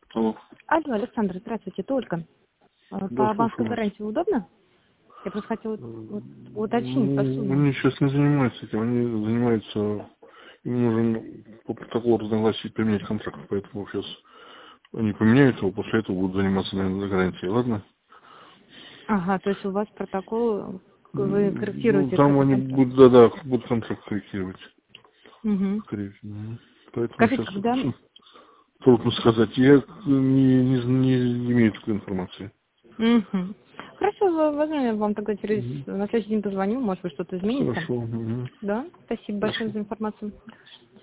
Алло. Алло, Александр, здравствуйте, это Ольга. Да, По банковской слушаю вас. гарантии удобно? Я просто хотела уточнить по сумме. Они сейчас не занимаются этим, они занимаются, им нужно по протоколу разногласий поменять контракт, поэтому сейчас они поменяют его, после этого будут заниматься, наверное, гарантией, ладно? Ага, то есть у вас протокол, вы Ну, корректируете там этот они контракт. будут, да, будут контракт корректировать. Угу. Скорее всего. Поэтому Скажите, сейчас когда... трудно сказать. Я не имею такой информации. Угу. Хорошо, возможно, я вам тогда Мгм. на следующий день позвоню, может быть, что-то изменится. Хорошо. Мгм. Да? Спасибо большое Хорошо. за информацию.